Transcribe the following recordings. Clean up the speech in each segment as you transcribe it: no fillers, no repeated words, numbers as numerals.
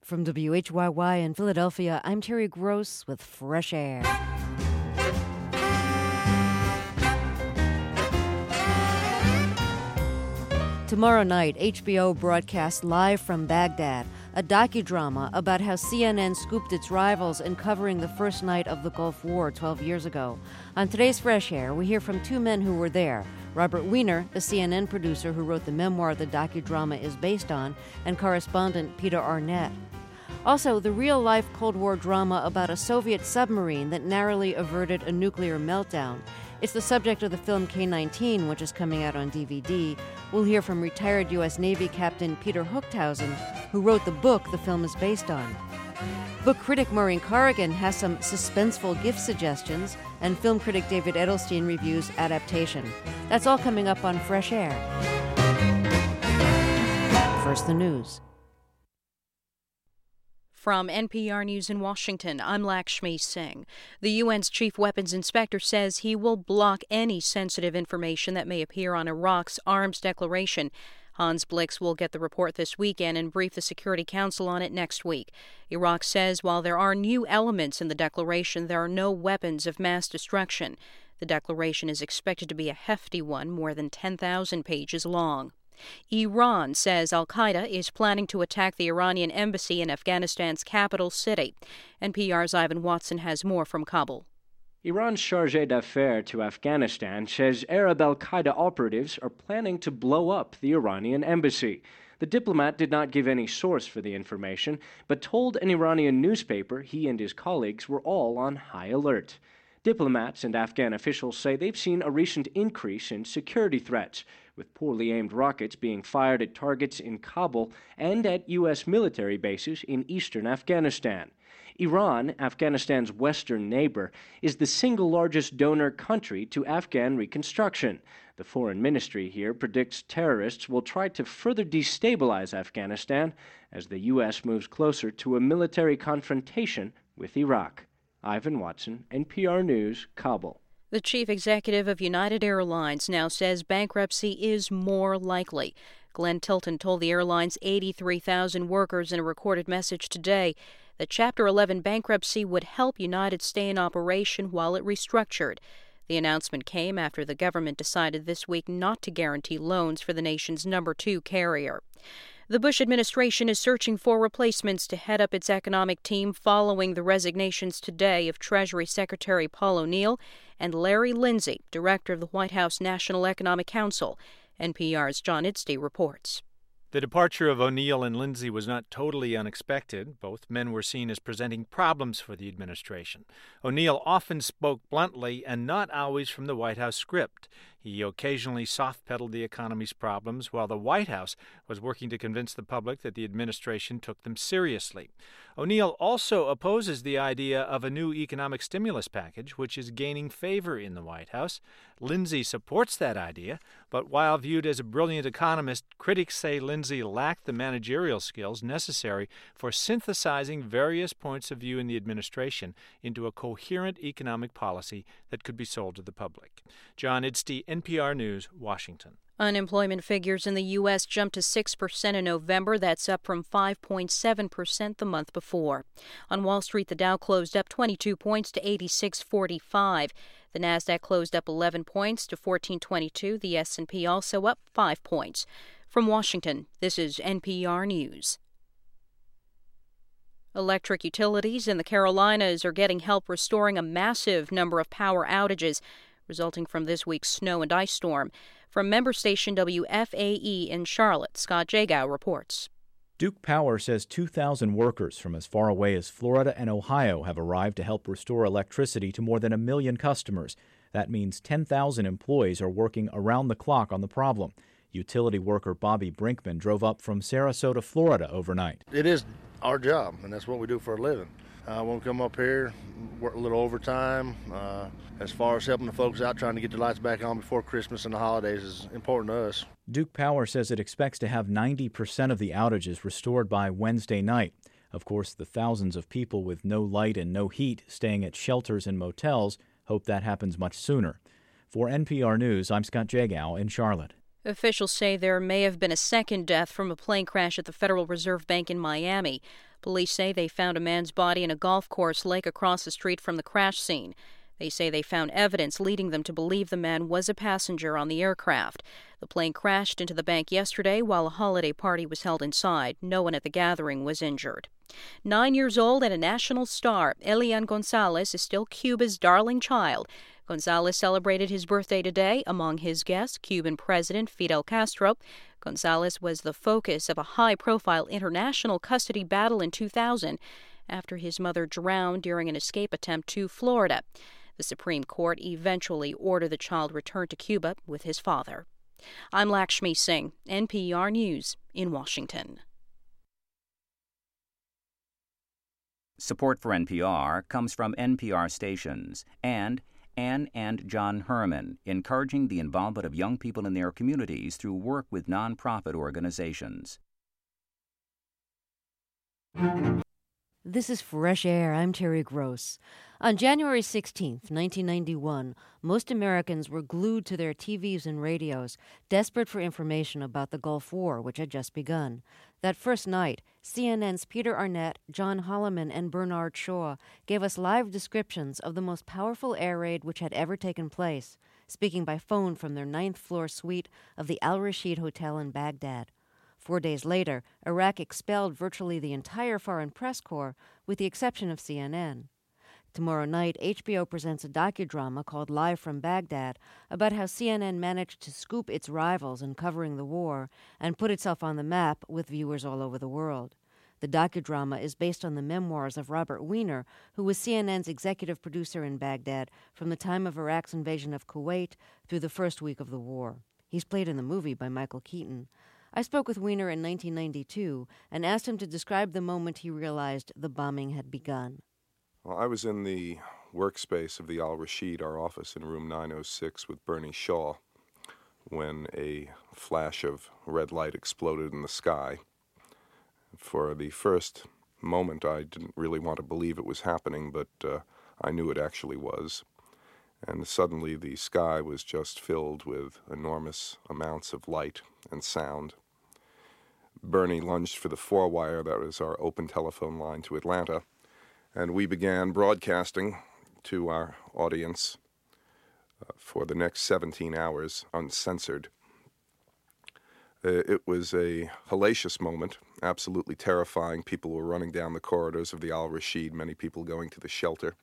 From WHYY in Philadelphia, I'm Terry Gross with Fresh Air. Tomorrow night, HBO broadcasts Live from Baghdad, a docudrama about how CNN scooped its rivals in covering the first night of the Gulf War 12 years ago. On today's Fresh Air, we hear from two men who were there. Robert Wiener, the CNN producer who wrote the memoir the docudrama is based on, and correspondent Peter Arnett. Also, the real-life Cold War drama about a Soviet submarine that narrowly averted a nuclear meltdown. It's the subject of the film K-19, which is coming out on DVD. We'll hear from retired U.S. Navy Captain Peter Hochthausen, who wrote the book the film is based on. Book critic Maureen Corrigan has some suspenseful gift suggestions, and film critic David Edelstein reviews Adaptation. That's all coming up on Fresh Air. First, the news. From NPR News in Washington, I'm Lakshmi Singh. The UN's chief weapons inspector says he will block any sensitive information that may appear on Iraq's arms declaration. Hans Blix will get the report this weekend and brief the Security Council on it next week. Iraq says while there are new elements in the declaration, there are no weapons of mass destruction. The declaration is expected to be a hefty one, more than 10,000 pages long. Iran says al-Qaeda is planning to attack the Iranian embassy in Afghanistan's capital city. NPR's Ivan Watson has more from Kabul. Iran's chargé d'affaires to Afghanistan says Arab al-Qaeda operatives are planning to blow up the Iranian embassy. The diplomat did not give any source for the information, but told an Iranian newspaper he and his colleagues were all on high alert. Diplomats and Afghan officials say they've seen a recent increase in security threats, with poorly aimed rockets being fired at targets in Kabul and at U.S. military bases in eastern Afghanistan. Iran, Afghanistan's western neighbor, is the single largest donor country to Afghan reconstruction. The foreign ministry here predicts terrorists will try to further destabilize Afghanistan as the U.S. moves closer to a military confrontation with Iraq. Ivan Watson, NPR News, Kabul. The chief executive of United Airlines now says bankruptcy is more likely. Glenn Tilton told the airline's 83,000 workers in a recorded message today that Chapter 11 bankruptcy would help United stay in operation while it restructured. The announcement came after the government decided this week not to guarantee loans for the nation's number 2 carrier. The Bush administration is searching for replacements to head up its economic team following the resignations today of Treasury Secretary Paul O'Neill and Larry Lindsey, director of the White House National Economic Council. NPR's John Idstey reports. The departure of O'Neill and Lindsey was not totally unexpected. Both men were seen as presenting problems for the administration. O'Neill often spoke bluntly and not always from the White House script. He occasionally soft-pedaled the economy's problems, while the White House was working to convince the public that the administration took them seriously. O'Neill also opposes the idea of a new economic stimulus package, which is gaining favor in the White House. Lindsey supports that idea, but while viewed as a brilliant economist, critics say Lindsey lacked the managerial skills necessary for synthesizing various points of view in the administration into a coherent economic policy that could be sold to the public. John Idstey, NPR News, Washington. Unemployment figures in the U.S. jumped to 6% in November. That's up from 5.7% the month before. On Wall Street, the Dow closed up 22 points to 86.45. The Nasdaq closed up 11 points to 1422. The S&P also up 5 points. From Washington, this is NPR News. Electric utilities in the Carolinas are getting help restoring a massive number of power outages resulting from this week's snow and ice storm. From member station WFAE in Charlotte, Scott Jagow reports. Duke Power says 2,000 workers from as far away as Florida and Ohio have arrived to help restore electricity to more than 1 million customers. That means 10,000 employees are working around the clock on the problem. Utility worker Bobby Brinkman drove up from Sarasota, Florida overnight. It is our job, and that's what we do for a living. We'll come up here, work a little overtime. As far as helping the folks out trying to get the lights back on before Christmas and the holidays is important to us. Duke Power says it expects to have 90% of the outages restored by Wednesday night. Of course, the thousands of people with no light and no heat staying at shelters and motels hope that happens much sooner. For NPR News, I'm Scott Jagow in Charlotte. Officials say there may have been a second death from a plane crash at the Federal Reserve Bank in Miami. Police say they found a man's body in a golf course lake across the street from the crash scene. They say they found evidence leading them to believe the man was a passenger on the aircraft. The plane crashed into the bank yesterday while a holiday party was held inside. No one at the gathering was injured. 9 years old and a national star, Elian Gonzalez is still Cuba's darling child. Gonzalez celebrated his birthday today. Among his guests, Cuban President Fidel Castro. Gonzalez was the focus of a high-profile international custody battle in 2000 after his mother drowned during an escape attempt to Florida. The Supreme Court eventually ordered the child returned to Cuba with his father. I'm Lakshmi Singh, NPR News in Washington. Support for NPR comes from NPR stations and Ann and John Herman, encouraging the involvement of young people in their communities through work with nonprofit organizations. This is Fresh Air. I'm Terry Gross. On January 16th, 1991, most Americans were glued to their TVs and radios, desperate for information about the Gulf War, which had just begun. That first night, CNN's Peter Arnett, John Holloman, and Bernard Shaw gave us live descriptions of the most powerful air raid which had ever taken place, speaking by phone from their 9th-floor suite of the Al Rashid Hotel in Baghdad. 4 days later, Iraq expelled virtually the entire Foreign Press Corps, with the exception of CNN. Tomorrow night, HBO presents a docudrama called Live from Baghdad about how CNN managed to scoop its rivals in covering the war and put itself on the map with viewers all over the world. The docudrama is based on the memoirs of Robert Wiener, who was CNN's executive producer in Baghdad from the time of Iraq's invasion of Kuwait through the first week of the war. He's played in the movie by Michael Keaton. I spoke with Wiener in 1992 and asked him to describe the moment he realized the bombing had begun. Well, I was in the workspace of the Al Rashid, our office in room 906 with Bernie Shaw, when a flash of red light exploded in the sky. For the first moment, I didn't really want to believe it was happening, but I knew it actually was. And suddenly the sky was just filled with enormous amounts of light and sound. Bernie lunged for the 4-wire, that was our open telephone line to Atlanta, and we began broadcasting to our audience for the next 17 hours, uncensored. It was a hellacious moment, absolutely terrifying. People were running down the corridors of the Al Rashid, many people going to the shelter.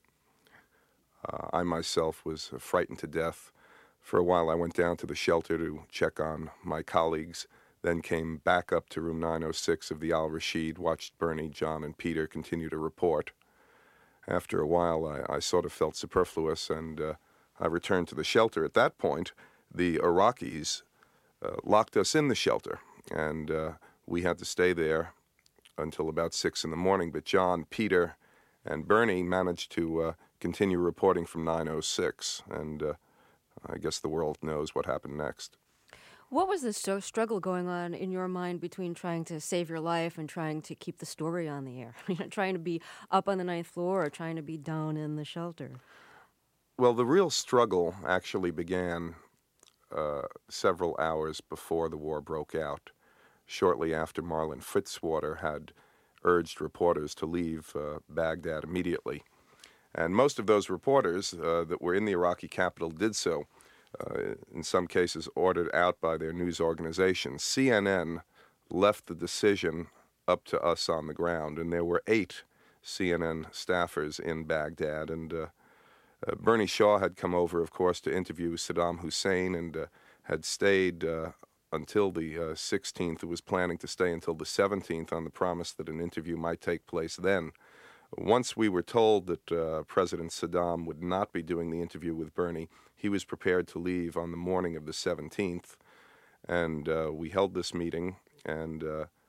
I myself was frightened to death. For a while I went down to the shelter to check on my colleagues, then came back up to room 906 of the Al Rashid, watched Bernie, John, and Peter continue to report. After a while I sort of felt superfluous, and I returned to the shelter. At that point, the Iraqis locked us in the shelter, and we had to stay there until about 6 in the morning. But John, Peter, and Bernie managed to continue reporting from 906, and I guess the world knows what happened next. What was the struggle going on in your mind between trying to save your life and trying to keep the story on the air? Trying to be up on the 9th floor or trying to be down in the shelter? Well, the real struggle actually began several hours before the war broke out, shortly after Marlon Fitzwater had urged reporters to leave Baghdad immediately. And most of those reporters that were in the Iraqi capital did so, in some cases ordered out by their news organizations. CNN left the decision up to us on the ground, and there were 8 CNN staffers in Baghdad. And Bernie Shaw had come over, of course, to interview Saddam Hussein and had stayed until the 16th. It was planning to stay until the 17th on the promise that an interview might take place then. Once we were told that President Saddam would not be doing the interview with Bernie, he was prepared to leave on the morning of the 17th, and we held this meeting, and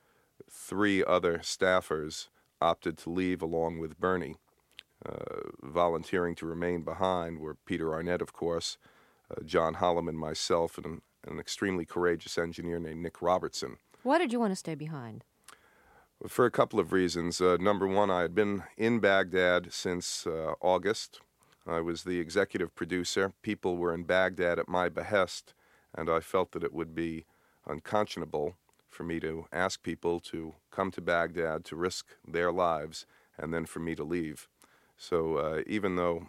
3 other staffers opted to leave along with Bernie. Volunteering to remain behind were Peter Arnett, of course, John Holloman, myself, and an extremely courageous engineer named Nick Robertson. Why did you want to stay behind? For a couple of reasons. Number one, I had been in Baghdad since August. I was the executive producer. People were in Baghdad at my behest, and I felt that it would be unconscionable for me to ask people to come to Baghdad to risk their lives and then for me to leave. So even though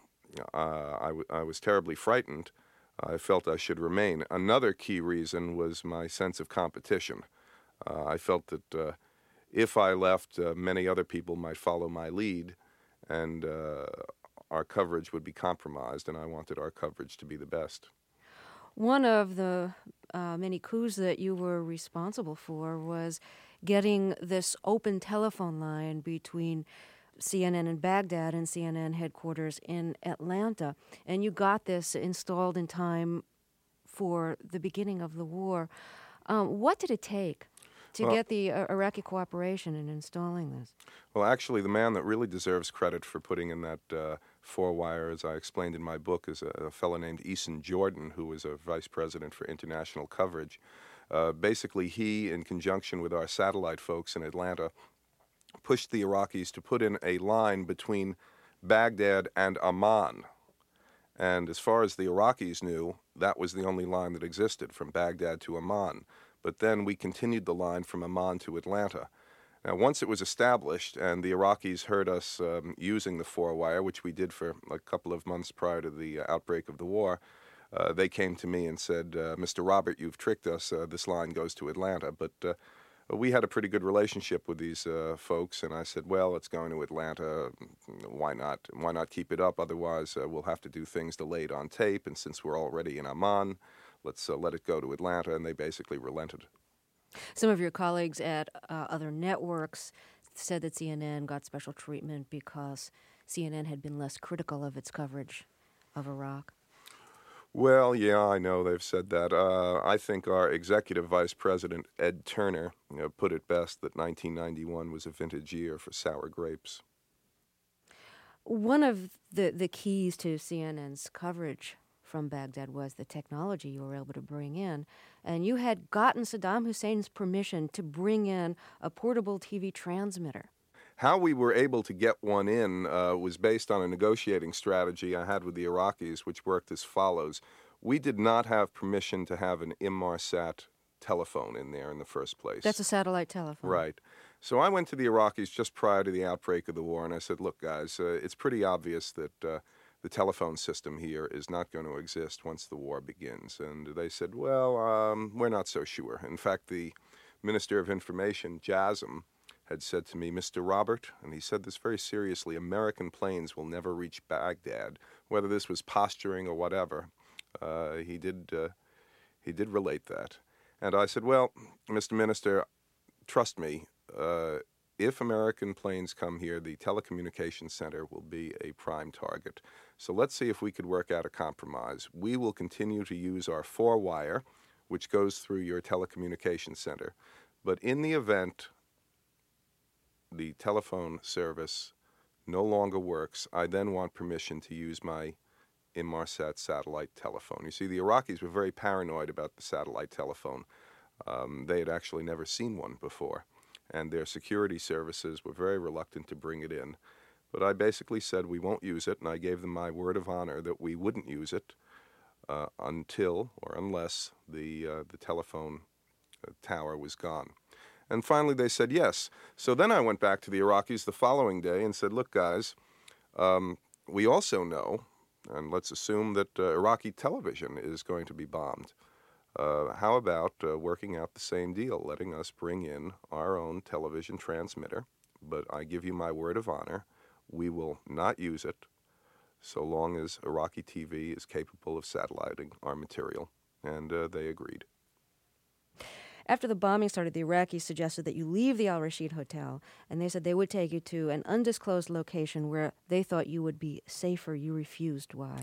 I was terribly frightened, I felt I should remain. Another key reason was my sense of competition. I felt that if I left, many other people might follow my lead, and our coverage would be compromised, and I wanted our coverage to be the best. One of the many coups that you were responsible for was getting this open telephone line between CNN in Baghdad and CNN headquarters in Atlanta. And you got this installed in time for the beginning of the war. What did it take to get the Iraqi cooperation in installing this? Well, actually, the man that really deserves credit for putting in that four-wire, as I explained in my book, is a fellow named Eason Jordan, who was a vice president for international coverage. Basically, he, in conjunction with our satellite folks in Atlanta, pushed the Iraqis to put in a line between Baghdad and Amman. And as far as the Iraqis knew, that was the only line that existed from Baghdad to Amman. But then we continued the line from Amman to Atlanta. Now, once it was established and the Iraqis heard us using the four-wire, which we did for a couple of months prior to the outbreak of the war, they came to me and said, Mr. Robert, you've tricked us. This line goes to Atlanta. But we had a pretty good relationship with these folks, and I said, well, it's going to Atlanta. Why not? Why not keep it up? Otherwise, we'll have to do things delayed on tape, and since we're already in Amman, let's let it go to Atlanta, and they basically relented. Some of your colleagues at other networks said that CNN got special treatment because CNN had been less critical of its coverage of Iraq. Well, yeah, I know they've said that. I think our executive vice president, Ed Turner, put it best that 1991 was a vintage year for sour grapes. One of the keys to CNN's coverage from Baghdad was the technology you were able to bring in. And you had gotten Saddam Hussein's permission to bring in a portable TV transmitter. How we were able to get one in was based on a negotiating strategy I had with the Iraqis, which worked as follows. We did not have permission to have an Inmarsat telephone in there in the first place. That's a satellite telephone. Right. So I went to the Iraqis just prior to the outbreak of the war, and I said, look, guys, it's pretty obvious that the telephone system here is not going to exist once the war begins. And they said, well, we're not so sure. In fact, the Minister of Information, Jasm, had said to me, Mr. Robert, and he said this very seriously, American planes will never reach Baghdad, whether this was posturing or whatever. He did relate that. And I said, well, Mr. Minister, trust me, if American planes come here, the telecommunications center will be a prime target. So let's see if we could work out a compromise. We will continue to use our four-wire, which goes through your telecommunications center. But in the event the telephone service no longer works, I then want permission to use my Inmarsat satellite telephone. You see, the Iraqis were very paranoid about the satellite telephone. They had actually never seen one before, and their security services were very reluctant to bring it in. But I basically said we won't use it, and I gave them my word of honor that we wouldn't use it until or unless the telephone tower was gone. And finally they said yes. So then I went back to the Iraqis the following day and said, look, guys, we also know, and let's assume that Iraqi television is going to be bombed. How about working out the same deal, letting us bring in our own television transmitter, but I give you my word of honor, we will not use it so long as Iraqi TV is capable of satelliting our material. And they agreed. After the bombing started, the Iraqis suggested that you leave the Al Rashid Hotel, and they said they would take you to an undisclosed location where they thought you would be safer. You refused. Why?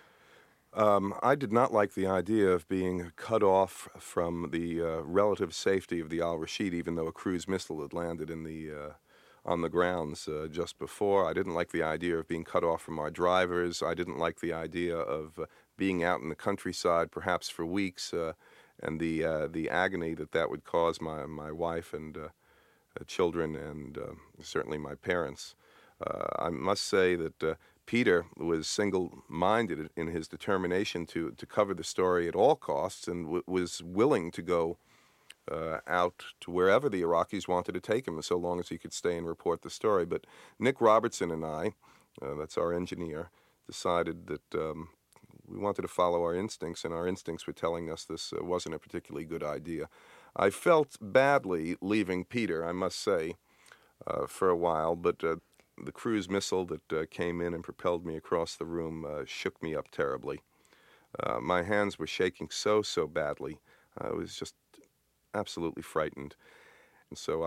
I did not like the idea of being cut off from the relative safety of the Al Rashid, even though a cruise missile had landed in on the grounds just before. I didn't like the idea of being cut off from our drivers. I didn't like the idea of being out in the countryside, perhaps for weeks, and the agony that would cause my wife and children and certainly my parents. I must say that Peter was single-minded in his determination to cover the story at all costs and was willing to go out to wherever the Iraqis wanted to take him, so long as he could stay and report the story. But Nick Robertson and I, that's our engineer, decided that we wanted to follow our instincts, and our instincts were telling us this wasn't a particularly good idea. I felt badly leaving Peter, I must say, for a while, but the cruise missile that came in and propelled me across the room shook me up terribly. My hands were shaking so badly. I was just absolutely frightened. And so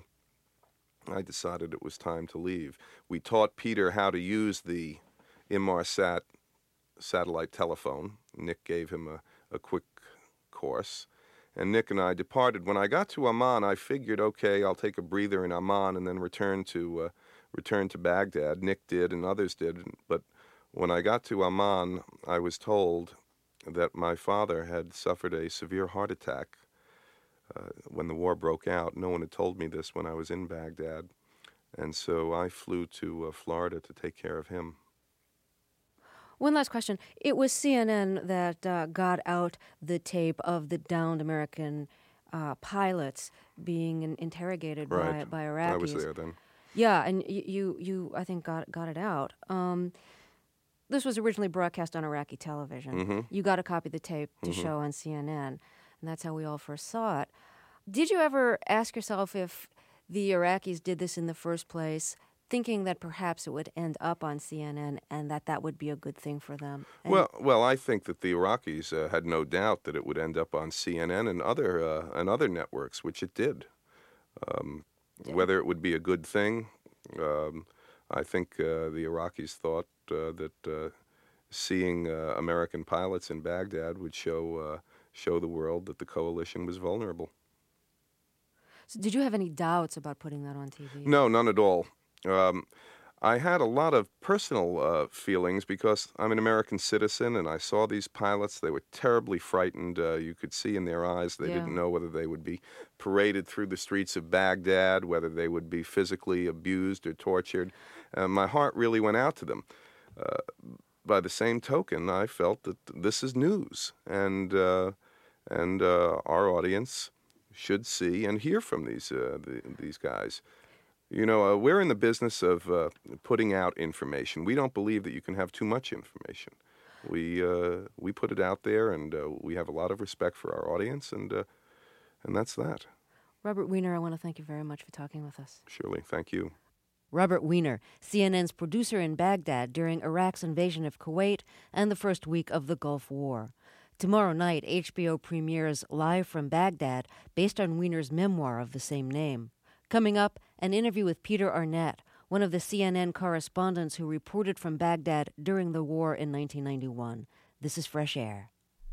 I decided it was time to leave. We taught Peter how to use the Inmarsat satellite telephone. Nick gave him a quick course, and Nick and I departed. When I got to Amman, I figured, okay, I'll take a breather in Amman and then return to Baghdad. Nick did, and others did. But when I got to Amman, I was told that my father had suffered a severe heart attack when the war broke out. No one had told me this when I was in Baghdad, and so I flew to Florida to take care of him. One last question. It was CNN that got out the tape of the downed American pilots being interrogated by Iraqis. I was there then. Yeah, and you I think got it out. This was originally broadcast on Iraqi television. Mm-hmm. You got a copy of the tape to show on CNN, and that's how we all first saw it. Did you ever ask yourself if the Iraqis did this in the first place, thinking that perhaps it would end up on CNN and that would be a good thing for them? And Well, I think that the Iraqis had no doubt that it would end up on CNN and other networks, which it did. Whether it would be a good thing, I think the Iraqis thought that seeing American pilots in Baghdad would show the world that the coalition was vulnerable. So did you have any doubts about putting that on TV? No, none at all. I had a lot of personal feelings because I'm an American citizen, and I saw these pilots. They were terribly frightened. You could see in their eyes they didn't know whether they would be paraded through the streets of Baghdad, whether they would be physically abused or tortured. My heart really went out to them. By the same token, I felt that this is news, and our audience should see and hear from these guys. You know, we're in the business of putting out information. We don't believe that you can have too much information. We put it out there, and we have a lot of respect for our audience, and that's that. Robert Wiener, I want to thank you very much for talking with us. Surely, thank you. Robert Wiener, CNN's producer in Baghdad during Iraq's invasion of Kuwait and the first week of the Gulf War. Tomorrow night, HBO premieres Live from Baghdad, based on Wiener's memoir of the same name. Coming up, an interview with Peter Arnett, one of the CNN correspondents who reported from Baghdad during the war in 1991. This is Fresh Air.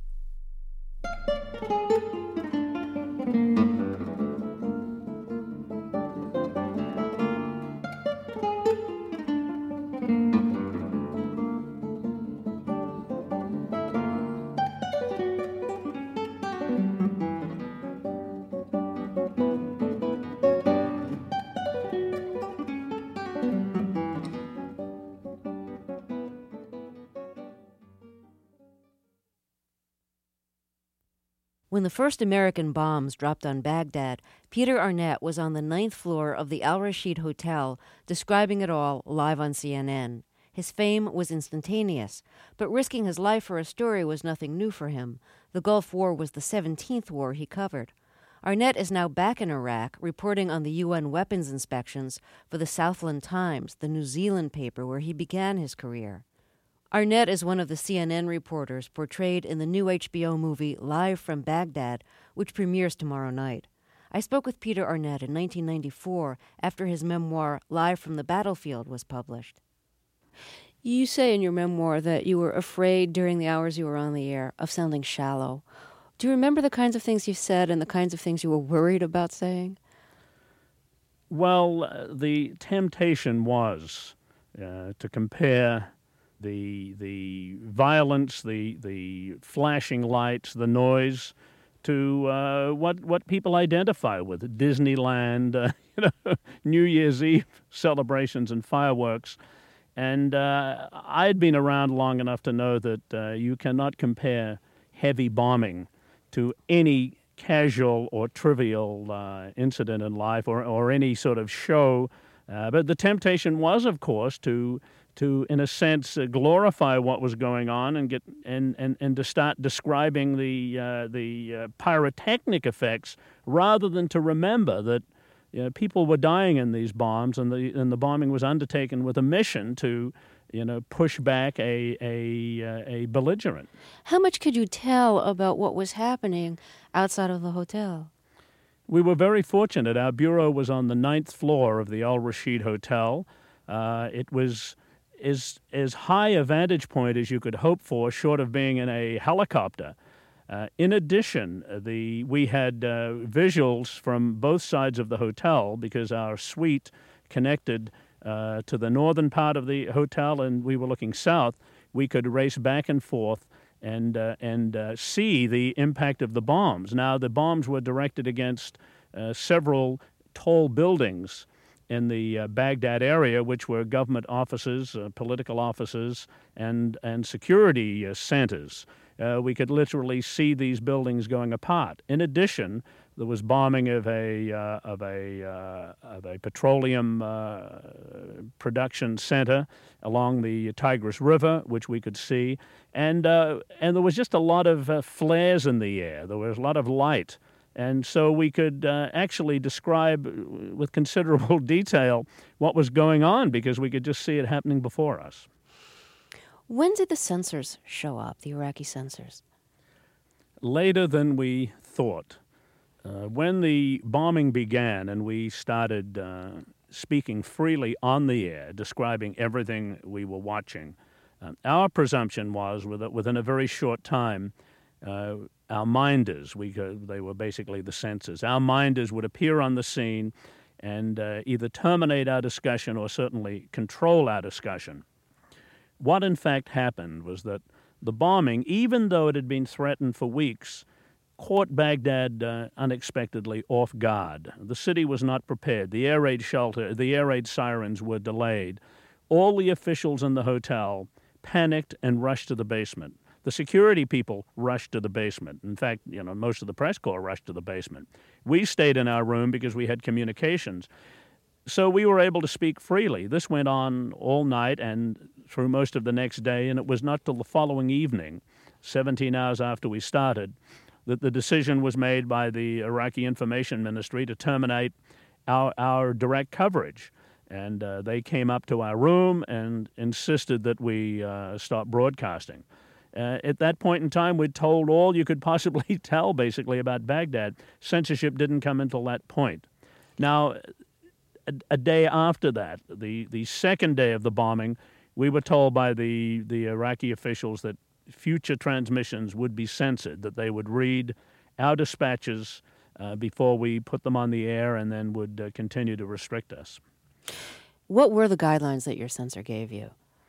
When the first American bombs dropped on Baghdad, Peter Arnett was on the 9th floor of the Al Rashid Hotel, describing it all live on CNN. His fame was instantaneous, but risking his life for a story was nothing new for him. The Gulf War was the 17th war he covered. Arnett is now back in Iraq, reporting on the UN weapons inspections for the Southland Times, the New Zealand paper where he began his career. Arnett is one of the CNN reporters portrayed in the new HBO movie Live from Baghdad, which premieres tomorrow night. I spoke with Peter Arnett in 1994 after his memoir Live from the Battlefield was published. You say in your memoir that you were afraid during the hours you were on the air of sounding shallow. Do you remember the kinds of things you said and the kinds of things you were worried about saying? Well, the temptation was to compare the violence, the flashing lights, the noise, to what people identify with: Disneyland, New Year's Eve celebrations and fireworks. And I'd been around long enough to know that you cannot compare heavy bombing to any casual or trivial incident in life or any sort of show. But the temptation was, of course, to in a sense, glorify what was going on and get and to start describing the pyrotechnic effects rather than to remember that people were dying in these bombs, and the bombing was undertaken with a mission to push back a belligerent. How much could you tell about what was happening outside of the hotel? We were very fortunate. Our bureau was on the 9th floor of the Al Rashid Hotel. It was as high a vantage point as you could hope for, short of being in a helicopter. In addition, we had visuals from both sides of the hotel because our suite connected to the northern part of the hotel, and we were looking south. We could race back and forth and see the impact of the bombs. Now, the bombs were directed against several tall buildings in the Baghdad area, which were government offices, political offices, and security centers. We could literally see these buildings going apart. In addition, there was bombing of a petroleum production center along the Tigris River, which we could see, and there was just a lot of flares in the air. There was a lot of light. And so we could actually describe with considerable detail what was going on because we could just see it happening before us. When did the censors show up, the Iraqi censors? Later than we thought. When the bombing began and we started speaking freely on the air, describing everything we were watching, our presumption was that within a very short time, our minders, they were basically the censors, our minders would appear on the scene and either terminate our discussion or certainly control our discussion. What in fact happened was that the bombing, even though it had been threatened for weeks, caught Baghdad unexpectedly off guard. The city was not prepared. The air raid sirens were delayed. All the officials in the hotel panicked and rushed to the basement. The security people rushed to the basement. In fact, most of the press corps rushed to the basement. We stayed in our room because we had communications. So we were able to speak freely. This went on all night and through most of the next day, and it was not till the following evening, 17 hours after we started, that the decision was made by the Iraqi Information Ministry to terminate our direct coverage. And they came up to our room and insisted that we stop broadcasting. At that point in time, we'd told all you could possibly tell, basically, about Baghdad. Censorship didn't come until that point. Now, a day after that, the second day of the bombing, we were told by the Iraqi officials that future transmissions would be censored, that they would read our dispatches before we put them on the air and then would continue to restrict us. What were the guidelines that your censor gave you?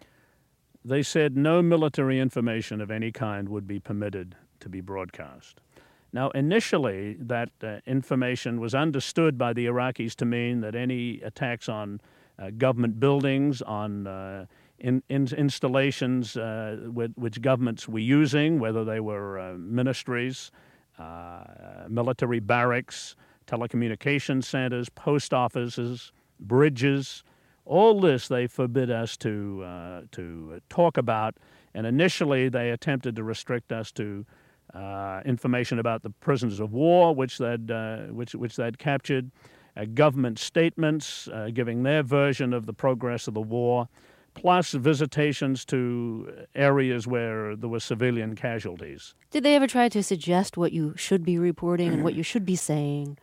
They said no military information of any kind would be permitted to be broadcast. Now, initially, that information was understood by the Iraqis to mean that any attacks on government buildings, on installations which governments were using, whether they were ministries, military barracks, telecommunications centers, post offices, bridges, all this they forbid us to talk about. And initially, they attempted to restrict us to information about the prisoners of war, which they'd captured, government statements giving their version of the progress of the war, plus visitations to areas where there were civilian casualties. Did they ever try to suggest what you should be reporting and what you should be saying?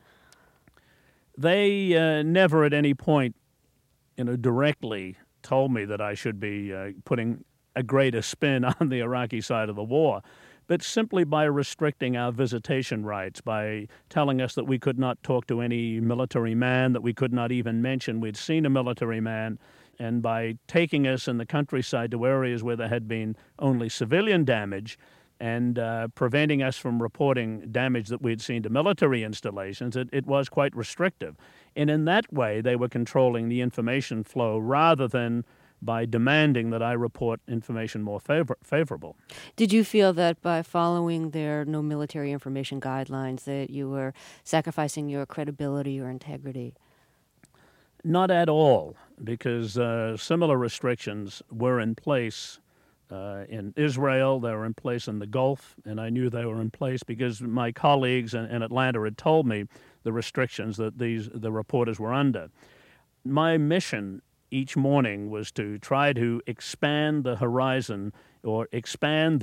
They never at any point, directly told me that I should be putting a greater spin on the Iraqi side of the war, but simply by restricting our visitation rights, by telling us that we could not talk to any military man, that we could not even mention we'd seen a military man, and by taking us in the countryside to areas where there had been only civilian damage and preventing us from reporting damage that we'd seen to military installations, it was quite restrictive. And in that way, they were controlling the information flow rather than by demanding that I report information more favorable. Did you feel that by following their no military information guidelines that you were sacrificing your credibility or integrity? Not at all, because similar restrictions were in place in Israel, they were in place in the Gulf, and I knew they were in place because my colleagues in Atlanta had told me the restrictions that the reporters were under. My mission each morning was to try to expand the horizon or expand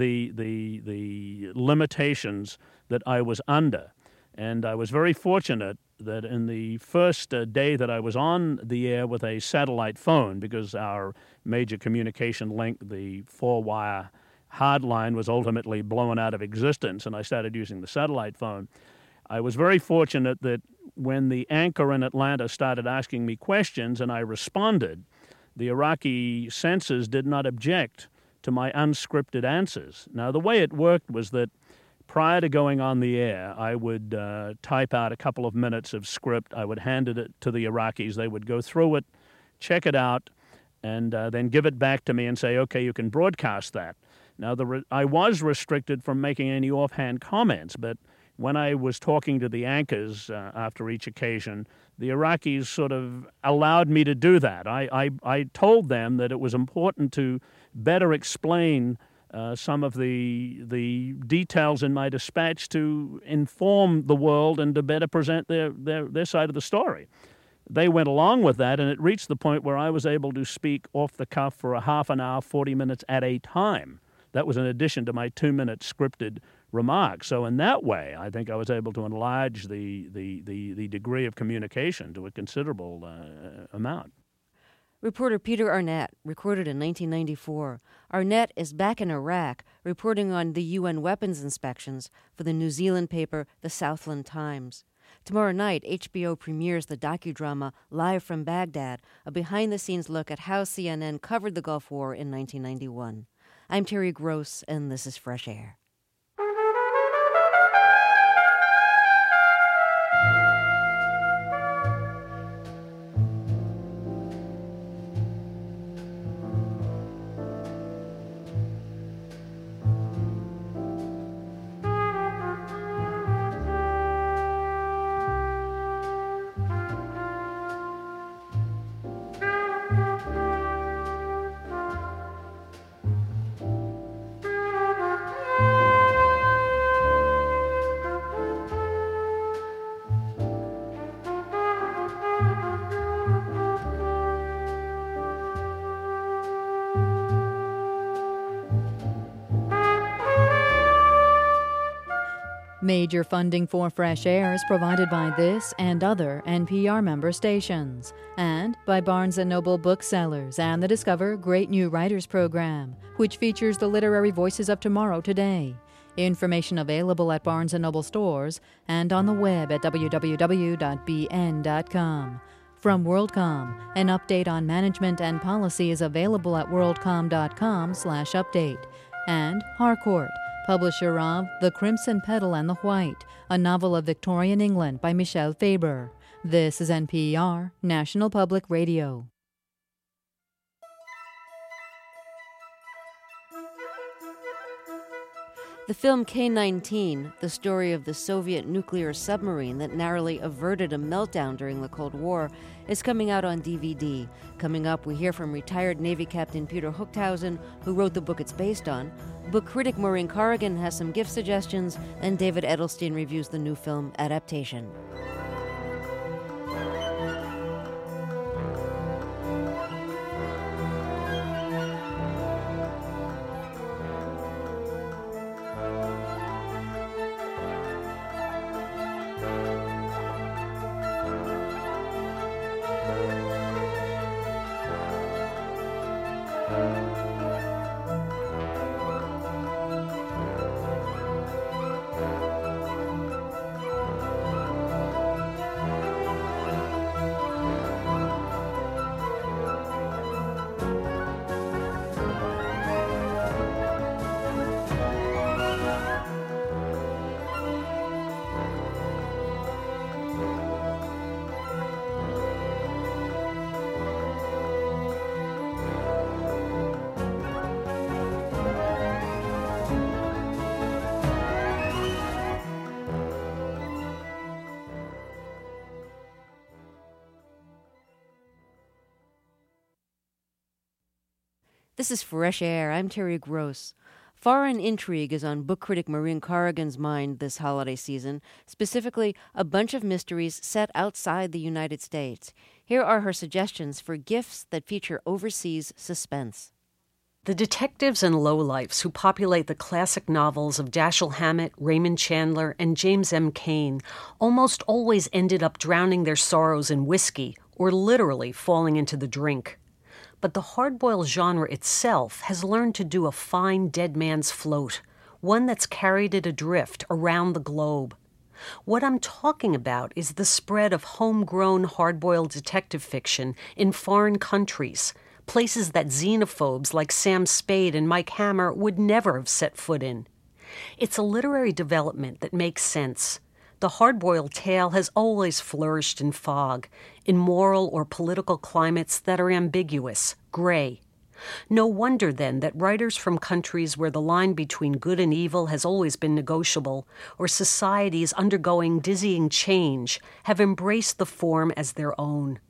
the limitations that I was under. And I was very fortunate that in the first day that I was on the air with a satellite phone, because our major communication link, the 4-wire hard line, was ultimately blown out of existence, and I started using the satellite phone. I was very fortunate that when the anchor in Atlanta started asking me questions and I responded, the Iraqi censors did not object to my unscripted answers. Now, the way it worked was that prior to going on the air, I would type out a couple of minutes of script. I would hand it to the Iraqis. They would go through it, check it out, and then give it back to me and say, okay, you can broadcast that. Now, I was restricted from making any offhand comments, but when I was talking to the anchors after each occasion, the Iraqis sort of allowed me to do that. I told them that it was important to better explain some of the details in my dispatch to inform the world and to better present their side of the story. They went along with that, and it reached the point where I was able to speak off the cuff for a half an hour, 40 minutes at a time. That was in addition to my 2-minute scripted remarks. So in that way, I think I was able to enlarge the degree of communication to a considerable amount. Reporter Peter Arnett, recorded in 1994. Arnett is back in Iraq, reporting on the UN weapons inspections for the New Zealand paper The Southland Times. Tomorrow night, HBO premieres the docudrama Live from Baghdad, a behind-the-scenes look at how CNN covered the Gulf War in 1991. I'm Terry Gross, and this is Fresh Air. Major funding for Fresh Air is provided by this and other NPR member stations, and by Barnes & Noble Booksellers and the Discover Great New Writers program, which features the literary voices of tomorrow today. Information available at Barnes & Noble stores and on the web at www.bn.com. From WorldCom, an update on management and policy is available at worldcom.com/update. And Harcourt, publisher of The Crimson Petal and the White, a novel of Victorian England by Michelle Faber. This is NPR, National Public Radio. The film K-19, the story of the Soviet nuclear submarine that narrowly averted a meltdown during the Cold War, is coming out on DVD. Coming up, we hear from retired Navy Captain Peter Huchthausen, who wrote the book it's based on. Book critic Maureen Corrigan has some gift suggestions, and David Edelstein reviews the new film Adaptation. This is Fresh Air. I'm Terry Gross. Foreign intrigue is on book critic Maureen Corrigan's mind this holiday season, specifically a bunch of mysteries set outside the United States. Here are her suggestions for gifts that feature overseas suspense. The detectives and lowlifes who populate the classic novels of Dashiell Hammett, Raymond Chandler, and James M. Cain almost always ended up drowning their sorrows in whiskey or literally falling into the drink. But the hardboiled genre itself has learned to do a fine dead man's float, one that's carried it adrift around the globe. What I'm talking about is the spread of homegrown hardboiled detective fiction in foreign countries, places that xenophobes like Sam Spade and Mike Hammer would never have set foot in. It's a literary development that makes sense. The hard-boiled tale has always flourished in fog, in moral or political climates that are ambiguous, gray. No wonder, then, that writers from countries where the line between good and evil has always been negotiable, or societies undergoing dizzying change, have embraced the form as their own.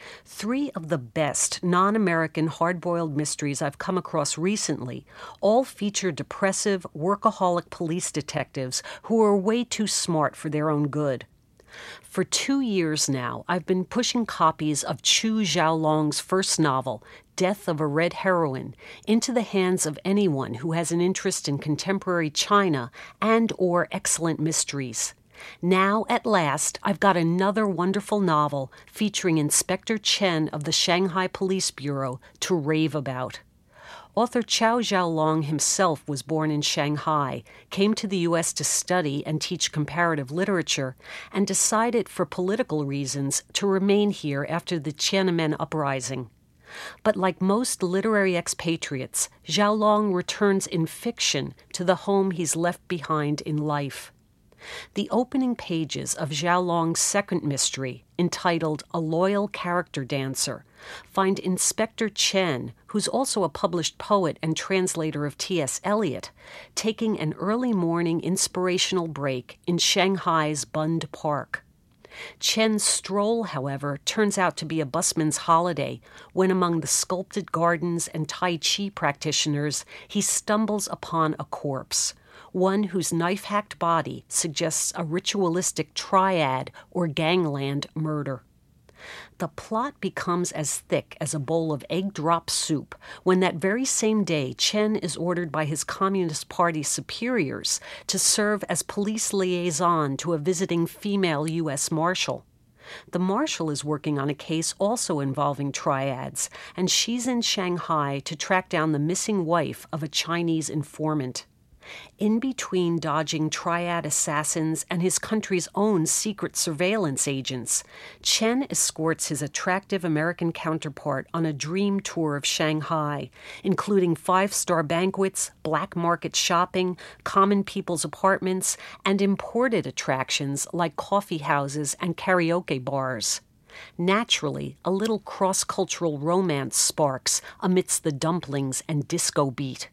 3 of the best non-American hard-boiled mysteries I've come across recently all feature depressive, workaholic police detectives who are way too smart for their own good. For 2 years now, I've been pushing copies of Chu Xiaolong's first novel, Death of a Red Heroine, into the hands of anyone who has an interest in contemporary China and/or excellent mysteries. Now, at last, I've got another wonderful novel featuring Inspector Chen of the Shanghai Police Bureau to rave about. Author Chu Xiaolong himself was born in Shanghai, came to the U.S. to study and teach comparative literature, and decided for political reasons to remain here after the Tiananmen uprising. But like most literary expatriates, Xiaolong returns in fiction to the home he's left behind in life. The opening pages of Xiaolong's second mystery, entitled A Loyal Character Dancer, find Inspector Chen, who's also a published poet and translator of T.S. Eliot, taking an early morning inspirational break in Shanghai's Bund Park. Chen's stroll, however, turns out to be a busman's holiday when among the sculpted gardens and Tai Chi practitioners he stumbles upon a corpse, one whose knife-hacked body suggests a ritualistic triad or gangland murder. The plot becomes as thick as a bowl of egg drop soup when that very same day Chen is ordered by his Communist Party superiors to serve as police liaison to a visiting female U.S. Marshal. The Marshal is working on a case also involving triads, and she's in Shanghai to track down the missing wife of a Chinese informant. In between dodging triad assassins and his country's own secret surveillance agents, Chen escorts his attractive American counterpart on a dream tour of Shanghai, including 5-star banquets, black market shopping, common people's apartments, and imported attractions like coffee houses and karaoke bars. Naturally, a little cross-cultural romance sparks amidst the dumplings and disco beat.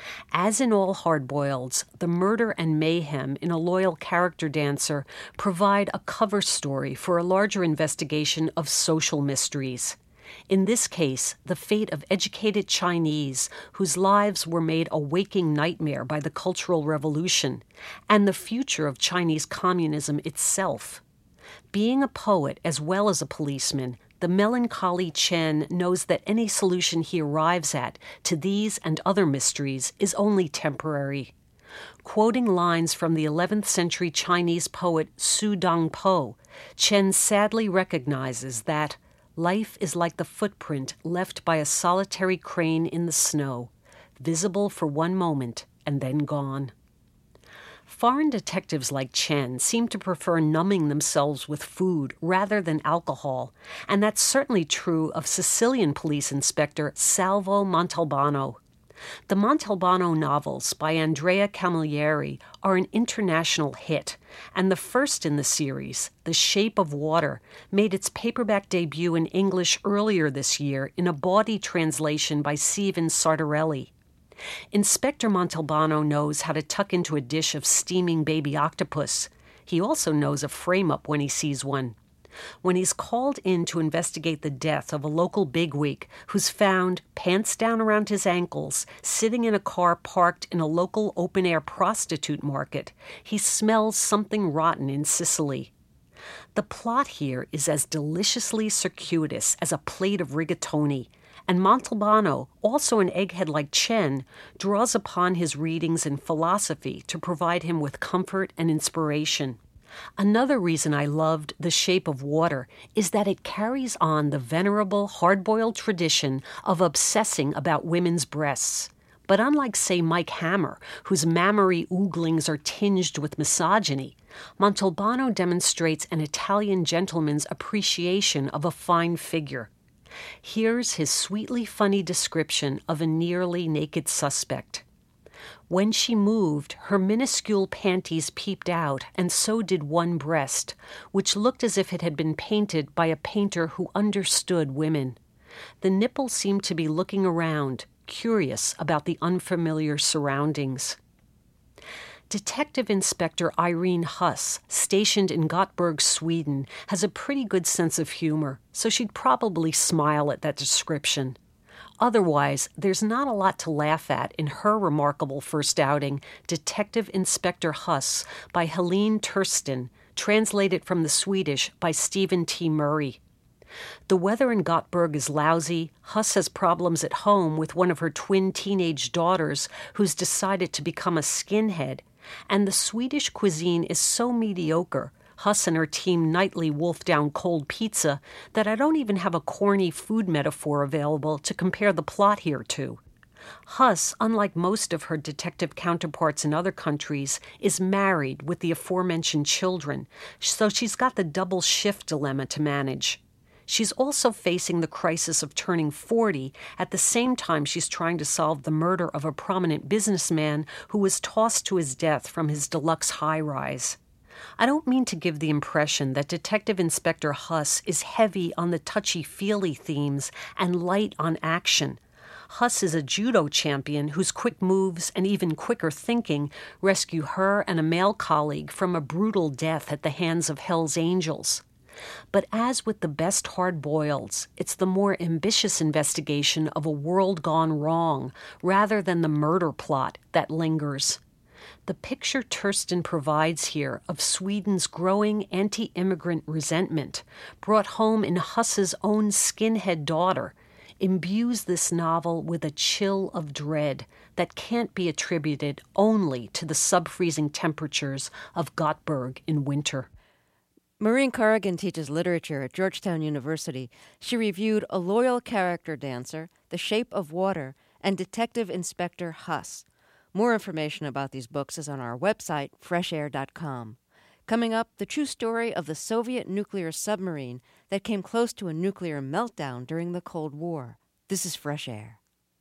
As in all hardboileds, the murder and mayhem in A Loyal Character Dancer provide a cover story for a larger investigation of social mysteries. In this case, the fate of educated Chinese whose lives were made a waking nightmare by the Cultural Revolution, and the future of Chinese communism itself. Being a poet as well as a policeman, the melancholy Chen knows that any solution he arrives at to these and other mysteries is only temporary. Quoting lines from the 11th century Chinese poet Su Dongpo, Chen sadly recognizes that life is like the footprint left by a solitary crane in the snow, visible for one moment and then gone. Foreign detectives like Chen seem to prefer numbing themselves with food rather than alcohol, and that's certainly true of Sicilian police inspector Salvo Montalbano. The Montalbano novels by Andrea Camilleri are an international hit, and the first in the series, The Shape of Water, made its paperback debut in English earlier this year in a bawdy translation by Steven Sartorelli. Inspector Montalbano knows how to tuck into a dish of steaming baby octopus. He also knows a frame-up when he sees one. When he's called in to investigate the death of a local bigwig who's found, pants down around his ankles, sitting in a car parked in a local open-air prostitute market, he smells something rotten in Sicily. The plot here is as deliciously circuitous as a plate of rigatoni, and Montalbano, also an egghead like Chen, draws upon his readings in philosophy to provide him with comfort and inspiration. Another reason I loved The Shape of Water is that it carries on the venerable, hard-boiled tradition of obsessing about women's breasts. But unlike, say, Mike Hammer, whose mammary ooglings are tinged with misogyny, Montalbano demonstrates an Italian gentleman's appreciation of a fine figure. Here's his sweetly funny description of a nearly naked suspect. When she moved, her minuscule panties peeped out, and so did one breast, which looked as if it had been painted by a painter who understood women. The nipple seemed to be looking around, curious about the unfamiliar surroundings. Detective Inspector Irene Huss, stationed in Gothenburg, Sweden, has a pretty good sense of humor, so she'd probably smile at that description. Otherwise, there's not a lot to laugh at in her remarkable first outing, Detective Inspector Huss, by Helene Tursten, translated from the Swedish by Stephen T. Murray. The weather in Gothenburg is lousy. Huss has problems at home with one of her twin teenage daughters who's decided to become a skinhead. And the Swedish cuisine is so mediocre, Huss and her team nightly wolf down cold pizza, that I don't even have a corny food metaphor available to compare the plot here to. Huss, unlike most of her detective counterparts in other countries, is married with the aforementioned children, so she's got the double shift dilemma to manage. She's also facing the crisis of turning 40 at the same time she's trying to solve the murder of a prominent businessman who was tossed to his death from his deluxe high-rise. I don't mean to give the impression that Detective Inspector Huss is heavy on the touchy-feely themes and light on action. Huss is a judo champion whose quick moves and even quicker thinking rescue her and a male colleague from a brutal death at the hands of Hell's Angels. But as with the best hard-boileds, it's the more ambitious investigation of a world gone wrong rather than the murder plot that lingers. The picture Tursten provides here of Sweden's growing anti-immigrant resentment, brought home in Huss's own skinhead daughter, imbues this novel with a chill of dread that can't be attributed only to the sub-freezing temperatures of Gothenburg in winter. Maureen Corrigan teaches literature at Georgetown University. She reviewed A Loyal Character Dancer, The Shape of Water, and Detective Inspector Huss. More information about these books is on our website, freshair.com. Coming up, the true story of the Soviet nuclear submarine that came close to a nuclear meltdown during the Cold War. This is Fresh Air.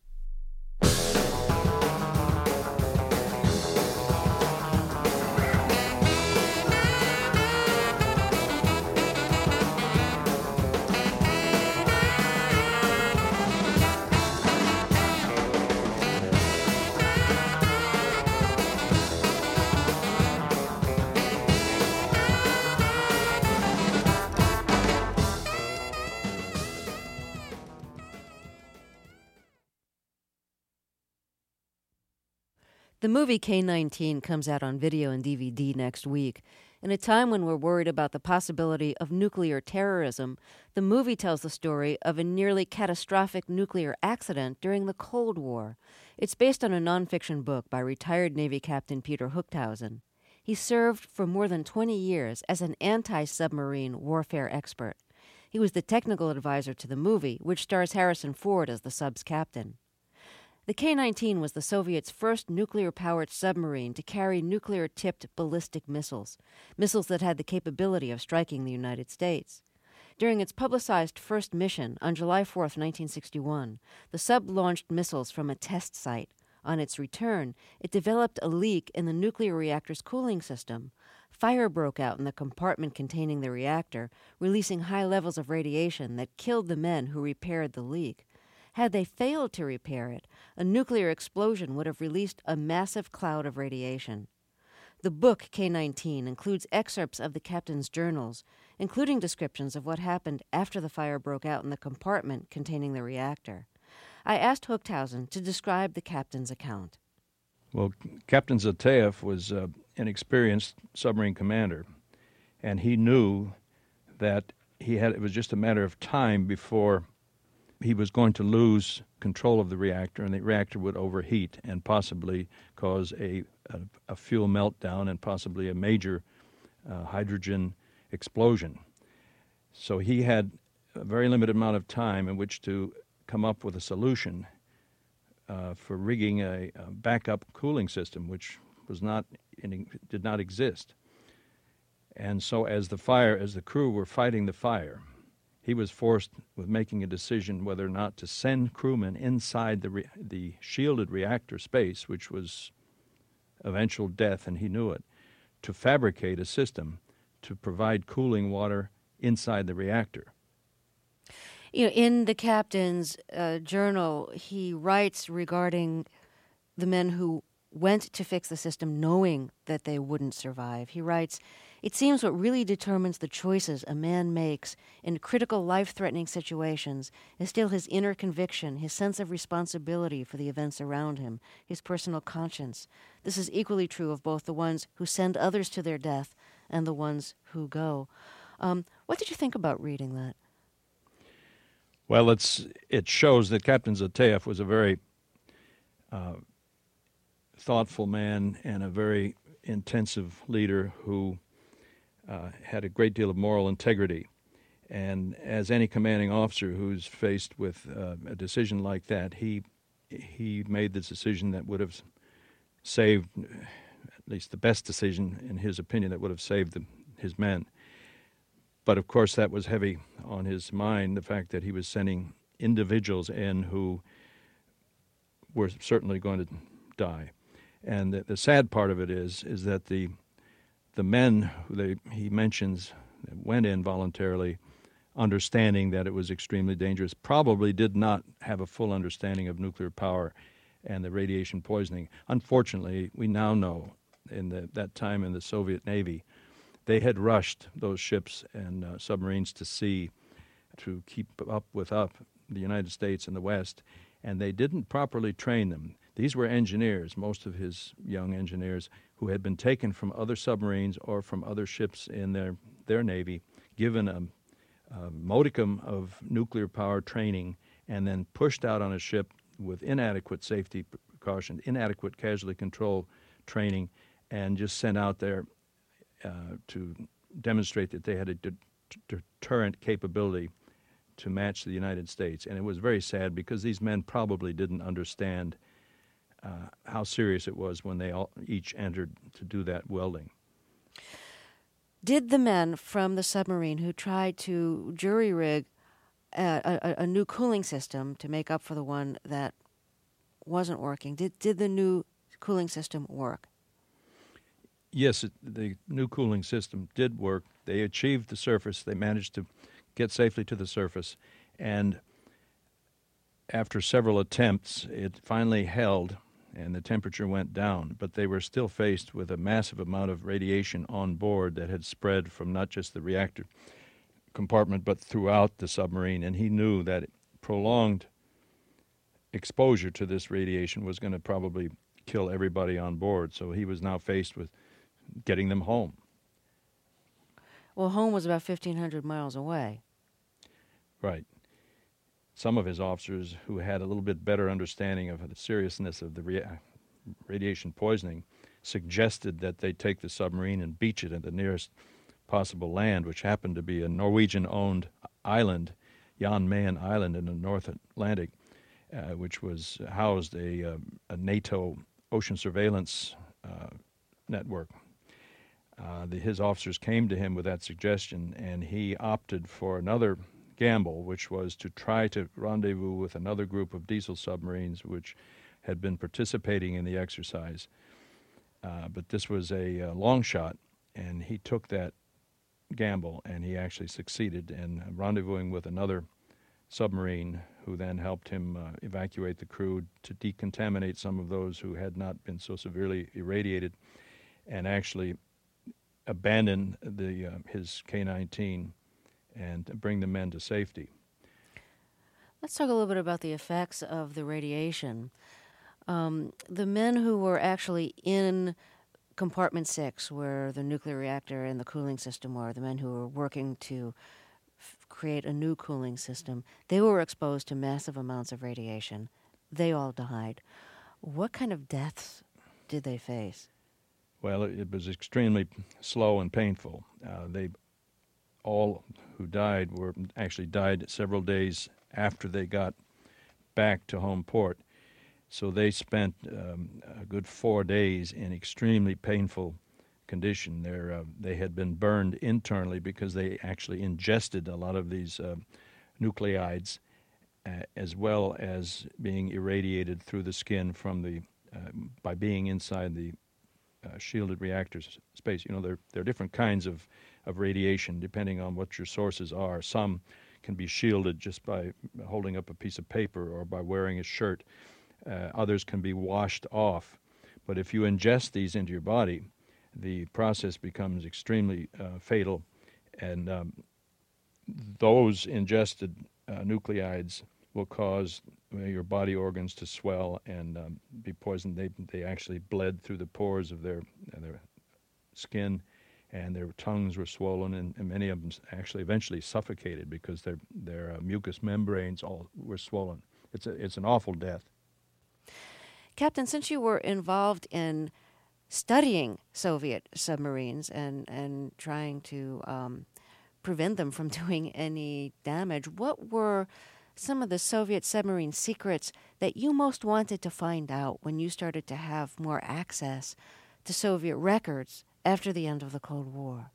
The movie K-19 comes out on video and DVD next week. In a time when we're worried about the possibility of nuclear terrorism, the movie tells the story of a nearly catastrophic nuclear accident during the Cold War. It's based on a nonfiction book by retired Navy Captain Peter Huchthausen. He served for more than 20 years as an anti-submarine warfare expert. He was the technical advisor to the movie, which stars Harrison Ford as the sub's captain. The K-19 was the Soviets' first nuclear-powered submarine to carry nuclear-tipped ballistic missiles that had the capability of striking the United States. During its publicized first mission on July 4, 1961, the sub launched missiles from a test site. On its return, it developed a leak in the nuclear reactor's cooling system. Fire broke out in the compartment containing the reactor, releasing high levels of radiation that killed the men who repaired the leak. Had they failed to repair it, a nuclear explosion would have released a massive cloud of radiation. The book, K-19, includes excerpts of the captain's journals, including descriptions of what happened after the fire broke out in the compartment containing the reactor. I asked Huchthausen to describe the captain's account. Well, Captain Zateyev was an experienced submarine commander, and he knew that it was just a matter of time before he was going to lose control of the reactor, and the reactor would overheat and possibly cause a fuel meltdown and possibly a major hydrogen explosion. So he had a very limited amount of time in which to come up with a solution for rigging a backup cooling system, which did not exist. And so as the crew were fighting the fire, he was forced with making a decision whether or not to send crewmen inside the shielded reactor space, which was eventual death, and he knew it, to fabricate a system to provide cooling water inside the reactor. You know, in the captain's journal, he writes regarding the men who went to fix the system knowing that they wouldn't survive. He writes, "It seems what really determines the choices a man makes in critical life-threatening situations is still his inner conviction, his sense of responsibility for the events around him, his personal conscience. This is equally true of both the ones who send others to their death and the ones who go." What did you think about reading that? Well, it shows that Captain Zateyev was a very thoughtful man and a very intensive leader who had a great deal of moral integrity. And as any commanding officer who's faced with a decision like that, he made the decision that would have saved, at least the best decision in his opinion, that would have saved his men. But of course that was heavy on his mind, the fact that he was sending individuals in who were certainly going to die. And the sad part of it is that the men who he mentions that went in voluntarily, understanding that it was extremely dangerous, probably did not have a full understanding of nuclear power and the radiation poisoning. Unfortunately, we now know in that time in the Soviet Navy, they had rushed those ships and submarines to sea to keep up with the United States and the West, and they didn't properly train them. These were engineers, most of his young engineers, who had been taken from other submarines or from other ships in their Navy, given a modicum of nuclear power training, and then pushed out on a ship with inadequate safety precautions, inadequate casualty control training, and just sent out there to demonstrate that they had a deterrent capability to match the United States. And it was very sad because these men probably didn't understand how serious it was when they all each entered to do that welding. Did the men from the submarine who tried to jury-rig a new cooling system to make up for the one that wasn't working, did the new cooling system work? Yes, the new cooling system did work. They achieved the surface. They managed to get safely to the surface. And after several attempts, it finally held, and the temperature went down. But they were still faced with a massive amount of radiation on board that had spread from not just the reactor compartment, but throughout the submarine. And he knew that prolonged exposure to this radiation was going to probably kill everybody on board. So he was now faced with getting them home. Well, home was about 1,500 miles away. Right. Some of his officers who had a little bit better understanding of the seriousness of the radiation poisoning suggested that they take the submarine and beach it at the nearest possible land, which happened to be a Norwegian-owned island, Jan Mayen Island in the North Atlantic, which was housed a NATO ocean surveillance network. His officers came to him with that suggestion, and he opted for another gamble, which was to try to rendezvous with another group of diesel submarines which had been participating in the exercise. But this was a long shot, and he took that gamble, and he actually succeeded in rendezvousing with another submarine who then helped him evacuate the crew to decontaminate some of those who had not been so severely irradiated. and actually abandon his K-19 and bring the men to safety. Let's talk a little bit about the effects of the radiation. The men who were actually in Compartment 6, where the nuclear reactor and the cooling system were, the men who were working to create a new cooling system, they were exposed to massive amounts of radiation. They all died. What kind of deaths did they face? Well, it was extremely slow and painful. They all who died died several days after they got back to home port. So they spent a good 4 days in extremely painful condition. They had been burned internally because they actually ingested a lot of these nucleides, as well as being irradiated through the skin by being inside the shielded reactors space. You know, there are different kinds of radiation depending on what your sources are. Some can be shielded just by holding up a piece of paper or by wearing a shirt. Others can be washed off. But if you ingest these into your body, the process becomes extremely fatal. And those ingested nucleides will cause your body organs to swell and be poisoned. They actually bled through the pores of their skin, and their tongues were swollen, and many of them actually eventually suffocated because their mucous membranes all were swollen. It's an awful death. Captain, since you were involved in studying Soviet submarines and trying to prevent them from doing any damage, what were some of the Soviet submarine secrets that you most wanted to find out when you started to have more access to Soviet records after the end of the Cold War?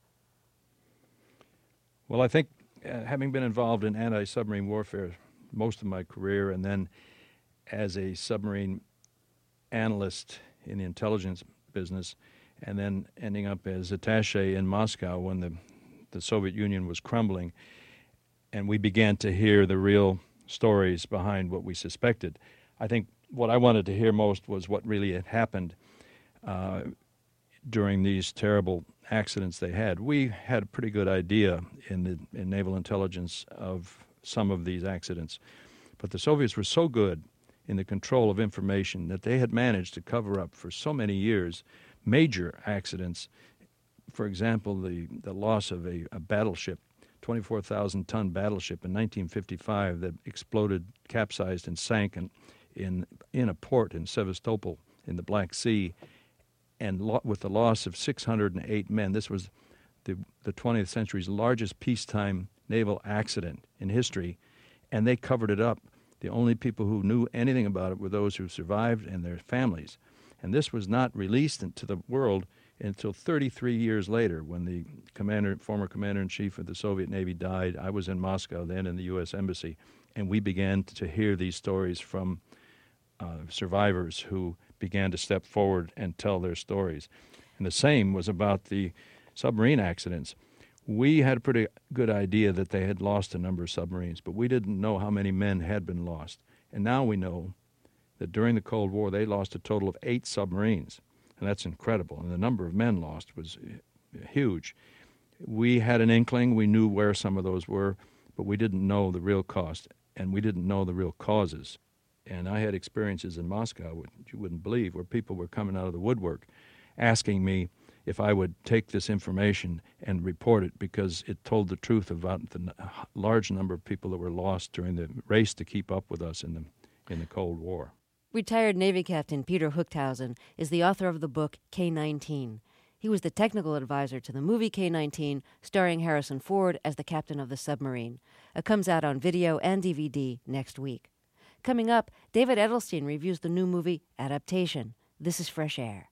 Well, I think having been involved in anti-submarine warfare most of my career, and then as a submarine analyst in the intelligence business, and then ending up as attaché in Moscow when the Soviet Union was crumbling, and we began to hear the real stories behind what we suspected. I think what I wanted to hear most was what really had happened during these terrible accidents they had. We had a pretty good idea in naval intelligence of some of these accidents, but the Soviets were so good in the control of information that they had managed to cover up for so many years major accidents. For example, the loss of a battleship, 24,000-ton battleship in 1955 that exploded, capsized, and sank in a port in Sevastopol in the Black Sea, and with the loss of 608 men. This was the 20th century's largest peacetime naval accident in history, and they covered it up. The only people who knew anything about it were those who survived and their families. And this was not released into the world until 33 years later, when the former commander-in-chief of the Soviet Navy died. I was in Moscow then in the U.S. Embassy, and we began to hear these stories from survivors who began to step forward and tell their stories. And the same was about the submarine accidents. We had a pretty good idea that they had lost a number of submarines, but we didn't know how many men had been lost. And now we know that during the Cold War they lost a total of 8 submarines. And that's incredible. And the number of men lost was huge. We had an inkling. We knew where some of those were, but we didn't know the real cost, and we didn't know the real causes. And I had experiences in Moscow, which you wouldn't believe, where people were coming out of the woodwork asking me if I would take this information and report it, because it told the truth about the large number of people that were lost during the race to keep up with us in the Cold War. Retired Navy Captain Peter Huchthausen is the author of the book K-19. He was the technical advisor to the movie K-19, starring Harrison Ford as the captain of the submarine. It comes out on video and DVD next week. Coming up, David Edelstein reviews the new movie Adaptation. This is Fresh Air.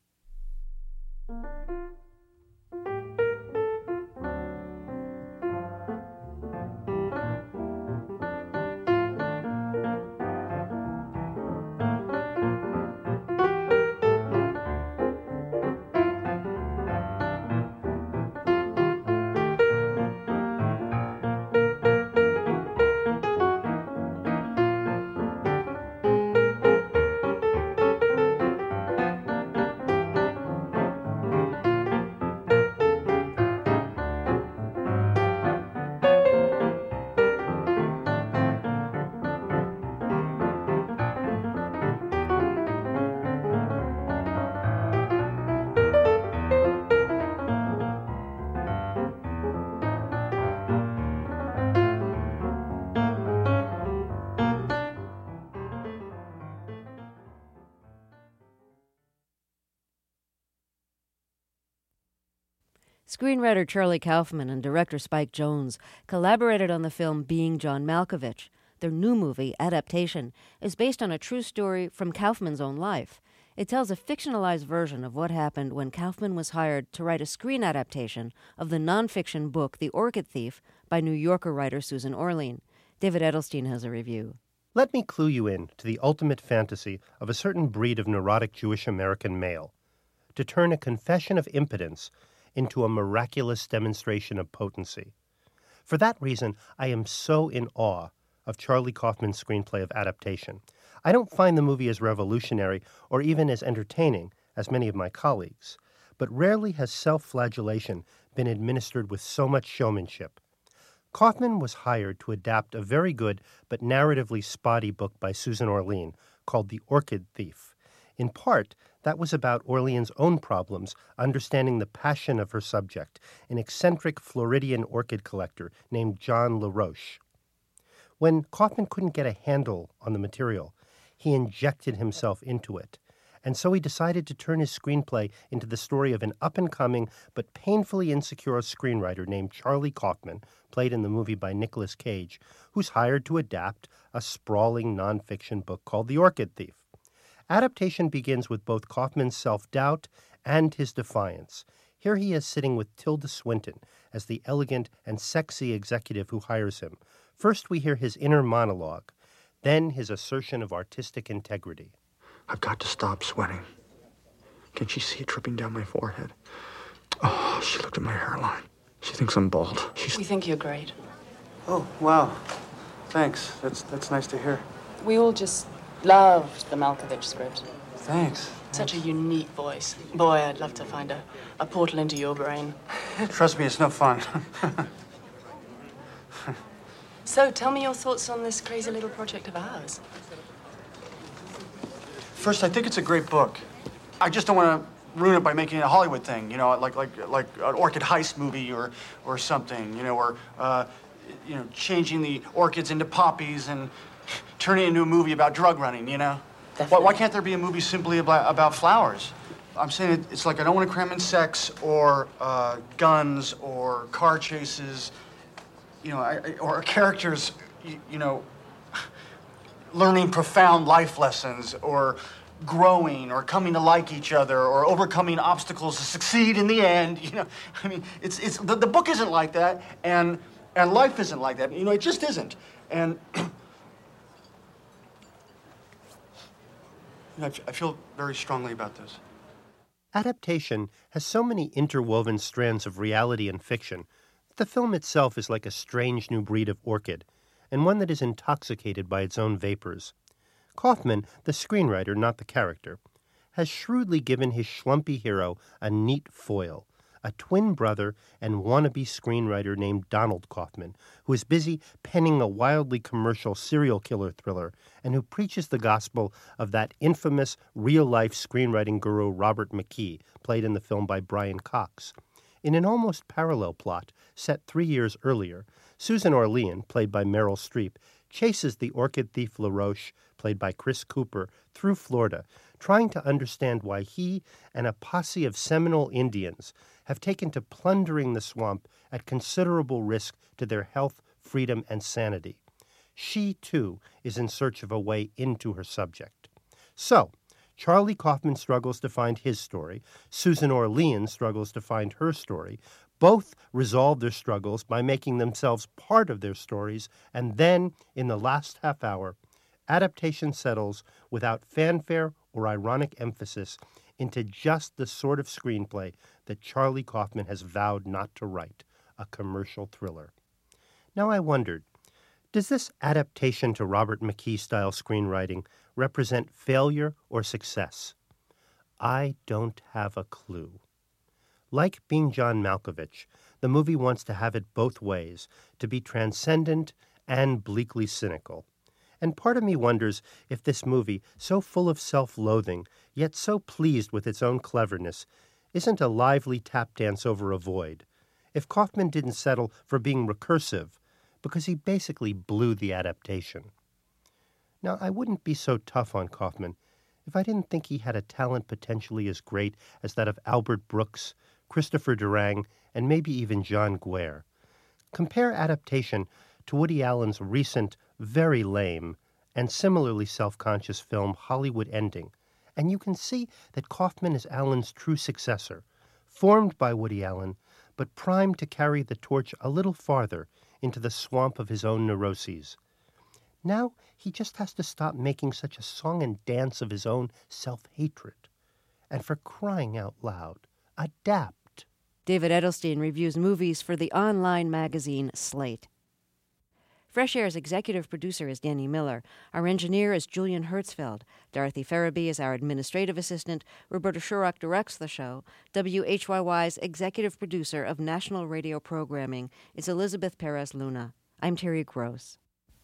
Screenwriter Charlie Kaufman and director Spike Jonze collaborated on the film Being John Malkovich. Their new movie, Adaptation, is based on a true story from Kaufman's own life. It tells a fictionalized version of what happened when Kaufman was hired to write a screen adaptation of the nonfiction book The Orchid Thief by New Yorker writer Susan Orlean. David Edelstein has a review. Let me clue you in to the ultimate fantasy of a certain breed of neurotic Jewish American male, to turn a confession of impotence into a miraculous demonstration of potency. For that reason, I am so in awe of Charlie Kaufman's screenplay of Adaptation. I don't find the movie as revolutionary or even as entertaining as many of my colleagues, but rarely has self-flagellation been administered with so much showmanship. Kaufman was hired to adapt a very good but narratively spotty book by Susan Orlean called The Orchid Thief. In part, that was about Orlean's own problems understanding the passion of her subject, an eccentric Floridian orchid collector named John LaRoche. When Kaufman couldn't get a handle on the material, he injected himself into it, and so he decided to turn his screenplay into the story of an up-and-coming but painfully insecure screenwriter named Charlie Kaufman, played in the movie by Nicolas Cage, who's hired to adapt a sprawling nonfiction book called The Orchid Thief. Adaptation begins with both Kaufman's self-doubt and his defiance. Here he is sitting with Tilda Swinton as the elegant and sexy executive who hires him. First we hear his inner monologue, then his assertion of artistic integrity. I've got to stop sweating. Can she see it dripping down my forehead? Oh, she looked at my hairline. She thinks I'm bald. We think you're great. Oh, wow. Thanks. That's nice to hear. We all just loved the Malkovich script. Thanks. Such a unique voice. Boy, I'd love to find a portal into your brain. Trust me, it's no fun. So, tell me your thoughts on this crazy little project of ours. First, I think it's a great book. I just don't want to ruin it by making it a Hollywood thing, you know, like an orchid heist movie or something, you know, or changing the orchids into poppies and turning it into a movie about drug running, you know? Why can't there be a movie simply about flowers? I'm saying it's like I don't want to cram in sex or guns or car chases, you know, or characters, you know, learning profound life lessons or growing or coming to like each other or overcoming obstacles to succeed in the end, you know. I mean, the book isn't like that, and life isn't like that. You know, it just isn't. And I feel very strongly about this. Adaptation has so many interwoven strands of reality and fiction that the film itself is like a strange new breed of orchid, and one that is intoxicated by its own vapors. Kaufman, the screenwriter, not the character, has shrewdly given his schlumpy hero a neat foil, a twin brother and wannabe screenwriter named Donald Kaufman, who is busy penning a wildly commercial serial killer thriller and who preaches the gospel of that infamous real-life screenwriting guru Robert McKee, played in the film by Brian Cox. In an almost parallel plot, set 3 years earlier, Susan Orlean, played by Meryl Streep, chases the orchid thief LaRoche, played by Chris Cooper, through Florida, trying to understand why he and a posse of Seminole Indians have taken to plundering the swamp at considerable risk to their health, freedom, and sanity. She, too, is in search of a way into her subject. So, Charlie Kaufman struggles to find his story. Susan Orlean struggles to find her story. Both resolve their struggles by making themselves part of their stories, and then, in the last half hour, adaptation settles without fanfare or ironic emphasis into just the sort of screenplay that Charlie Kaufman has vowed not to write, a commercial thriller. Now I wondered, does this adaptation to Robert McKee-style screenwriting represent failure or success? I don't have a clue. Like Being John Malkovich, the movie wants to have it both ways, to be transcendent and bleakly cynical. And part of me wonders if this movie, so full of self-loathing, yet so pleased with its own cleverness, isn't a lively tap dance over a void. If Kaufman didn't settle for being recursive, because he basically blew the adaptation. Now, I wouldn't be so tough on Kaufman if I didn't think he had a talent potentially as great as that of Albert Brooks, Christopher Durang, and maybe even John Guare. Compare adaptation to Woody Allen's recent, very lame, and similarly self-conscious film Hollywood Ending, and you can see that Kaufman is Allen's true successor, formed by Woody Allen, but primed to carry the torch a little farther into the swamp of his own neuroses. Now he just has to stop making such a song and dance of his own self-hatred. And for crying out loud, adapt. David Edelstein reviews movies for the online magazine Slate. Fresh Air's executive producer is Danny Miller. Our engineer is Julian Hertzfeld. Dorothy Farabee is our administrative assistant. Roberta Shurock directs the show. WHYY's executive producer of national radio programming is Elizabeth Perez Luna. I'm Terry Gross.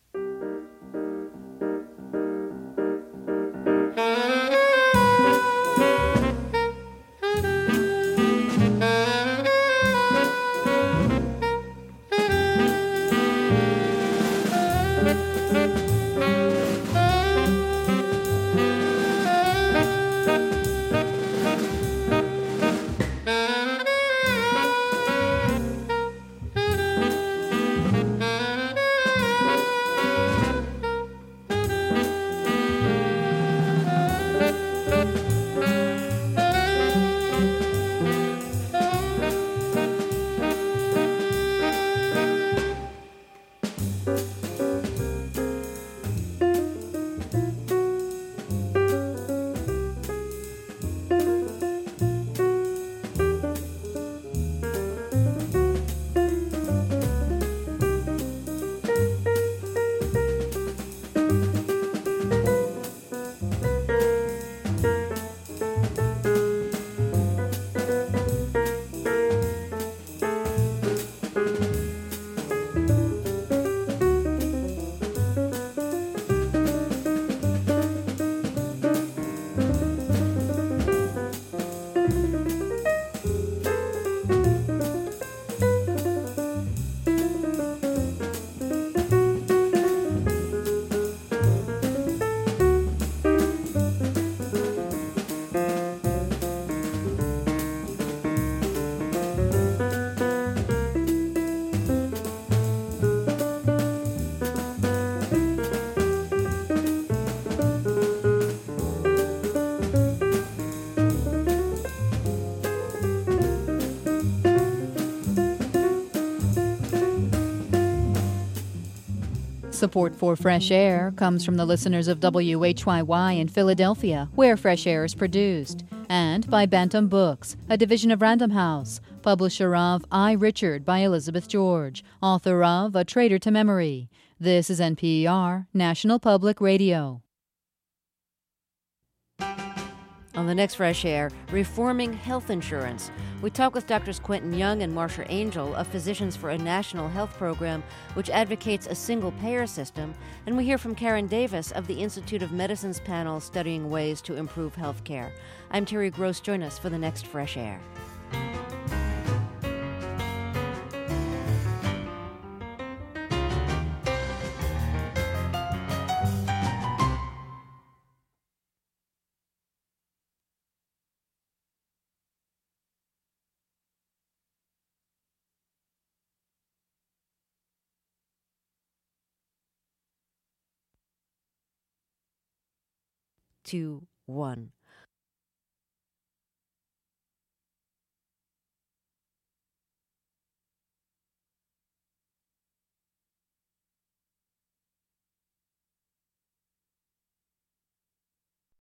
Support for Fresh Air comes from the listeners of WHYY in Philadelphia, where Fresh Air is produced, and by Bantam Books, a division of Random House, publisher of I, Richard by Elizabeth George, author of A Traitor to Memory. This is NPR, National Public Radio. On the next Fresh Air, reforming health insurance. We talk with Drs. Quentin Young and Marcia Angel of Physicians for a National Health Program, which advocates a single-payer system, and we hear from Karen Davis of the Institute of Medicine's panel studying ways to improve health care. I'm Terry Gross. Join us for the next Fresh Air. Two, one.